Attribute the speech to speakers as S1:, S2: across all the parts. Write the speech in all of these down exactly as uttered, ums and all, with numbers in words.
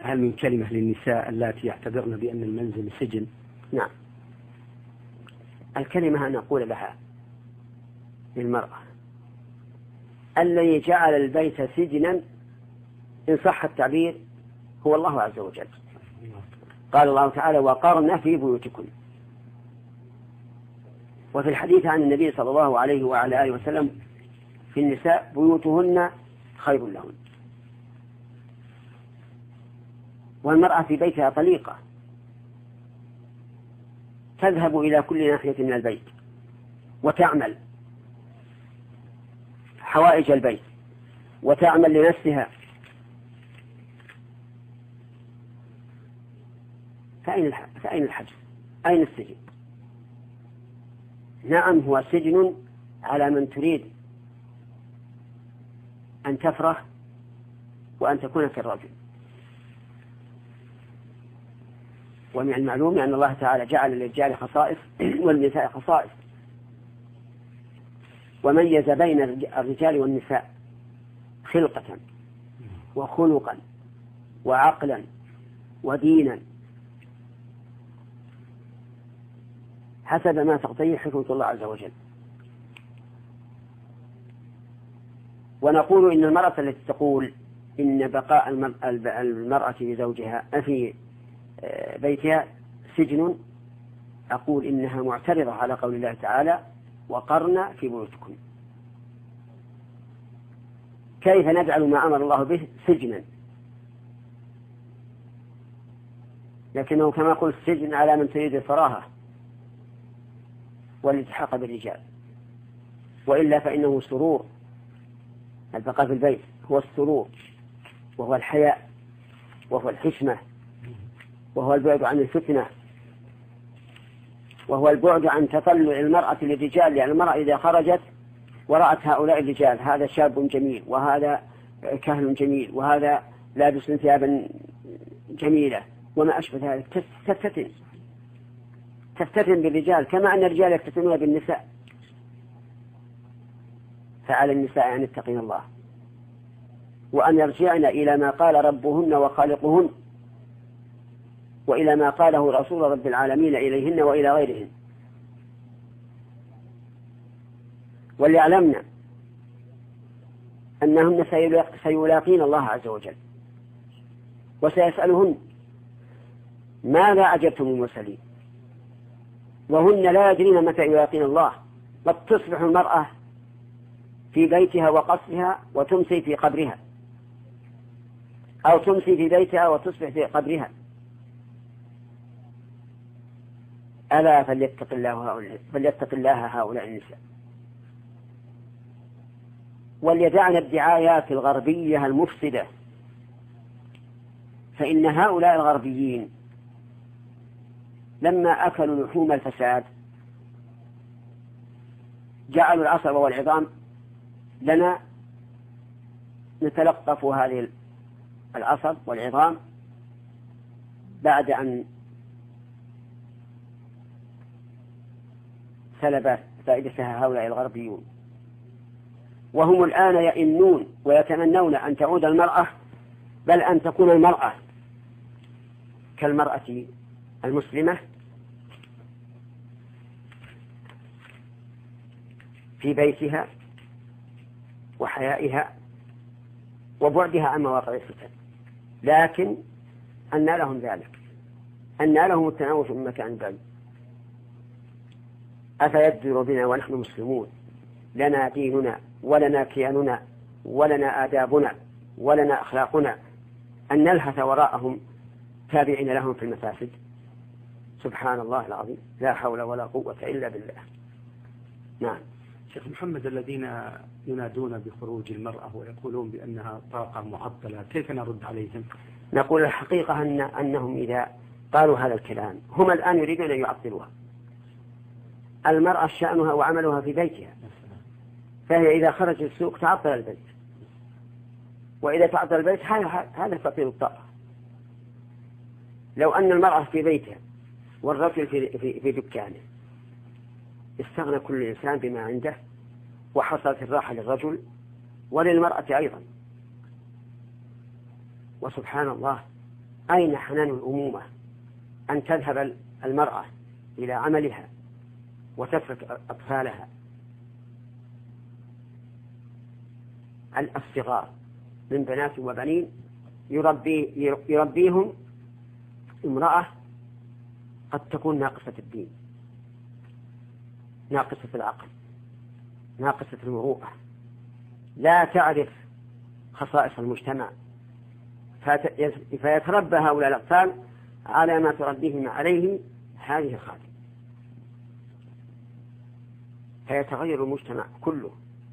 S1: هل من كلمة للنساء اللاتي يعتبرن بأن المنزل سجن؟
S2: نعم، الكلمة أن أقول لها للمرأة الذي جعل البيت سجنا إن صح التعبير هو الله عز وجل. قال الله تعالى: وقرن في بيوتكن. وفي الحديث عن النبي صلى الله عليه وعلى آله وسلم في النساء: بيوتهن خير لهن. والمرأة في بيتها طليقة، تذهب إلى كل ناحية من البيت وتعمل حوائج البيت وتعمل لنفسها. فأين الحجر؟ أين السجن؟ نعم، هو سجن على من تريد أن تفرح وأن تكون كالرجل. ومن المعلوم أن الله تعالى جعل للرجال خصائص والنساء خصائص، وميز بين الرجال والنساء خلقة وخلقا وعقلا ودينا حسب ما تقتضيه حكمة الله عز وجل. ونقول إن المرأة التي تقول إن بقاء المرأة بزوجها في بيتها سجن، أقول إنها معترضة على قول الله تعالى: وقرن في بيوتكن. كيف نجعل ما أمر الله به سجنا؟ لكنه كما قلت سجن على من تريد الفراغة والالتحاق بالرجال، وإلا فإنه سرور. البقاء في البيت هو السرور، وهو الحياء، وهو الحشمة، وهو البعد عن الفتنة، وهو البعد عن تطلع المرأة للرجال. يعني المرأة إذا خرجت ورأت هؤلاء الرجال، هذا شاب جميل وهذا كهل جميل وهذا لابس ثيابا جميلة وما أشبه ذلك، تفتن تفتن بالرجال كما أن الرجال يفتتنون بالنساء. فعلى النساء أن يتقين الله وأن يرجعن إلى ما قال ربهن وخالقهن، وإلى ما قاله رسول رب العالمين إليهن وإلى غيرهن، وليعلمن أنهن سيلاقين الله عز وجل وسيسألهن: ماذا أجبتم المرسلين؟ وهن لا يدرين متى يلاقين الله. قد تصبح المرأة في بيتها وقصرها وتمسي في قبرها، أو تمسي في بيتها وتصبح في قبرها. ألا فليتق الله هؤلاء فليتق الله هؤلاء النساء، وليدعن الدعايات الغربية المفسدة. فإن هؤلاء الغربيين لما أكلوا لحوم الفساد جعلوا العصب والعظام لنا نتلقف هذه العصب والعظام بعد أن سلب فائدتها هؤلاء الغربيون. وهم الآن يئنون ويتمنون أن تعود المرأة، بل أن تكون المرأة كالمرأة المسلمة في بيتها وحيائها وبعدها عن مواقع الفتن. لكن أن لهم ذلك؟ أن لهم التناوش من مكان بعيد؟ أفيدر بنا ونحن مسلمون لنا ديننا ولنا كياننا ولنا آدابنا ولنا أخلاقنا أن نلهث وراءهم تابعين لهم في المفاسد؟ سبحان الله العظيم، لا حول ولا قوة إلا بالله. نعم.
S1: شيخ محمد، الذين ينادون بخروج المرأة ويقولون بأنها طاقة معطلة، كيف نرد عليهم؟
S2: نقول الحقيقة أن أنهم إذا قالوا هذا الكلام هم الآن يريدون أن يعطلوها. المرأة شأنها وعملها في بيتها، فهي إذا خرجت السوق تعطل البيت، وإذا تعطل البيت هذا فقير الطاقة. لو أن المرأة في بيتها والرجل في, في, في دكانه استغنى كل إنسان بما عنده، وحصلت الراحة للرجل وللمرأة أيضا. وسبحان الله، أين حنان الأمومة أن تذهب المرأة إلى عملها وتترك أطفالها الصغار من بنات وبنين يربي يربيهم امرأة قد تكون ناقصة الدين، ناقصة العقل، ناقصة المروءة، لا تعرف خصائص المجتمع، فيتربى هؤلاء الأطفال على ما تربيهم عليه هذه الخادم، فيتغير المجتمع كله.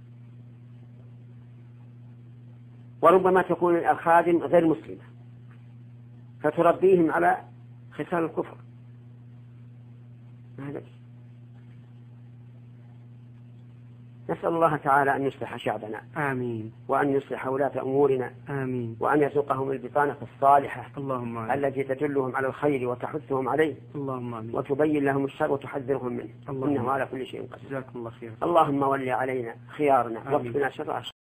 S2: وربما تكون الخادم غير مسلمة فتربيهم على خصال الكفر. نسأل الله تعالى أن يصلح شعبنا،
S1: آمين،
S2: وأن يصلح ولاة أمورنا،
S1: آمين،
S2: وأن يرزقهم البطانة الصالحة
S1: اللهم آمين،
S2: التي تدلهم على الخير وتحثهم عليه،
S1: اللهم آمين،
S2: وتبين لهم الشر وتحذرهم منه،
S1: اللهم
S2: إنه على كل شيء قدير.
S1: جزاكم الله خير.
S2: اللهم ول علينا خيارنا واكفنا شر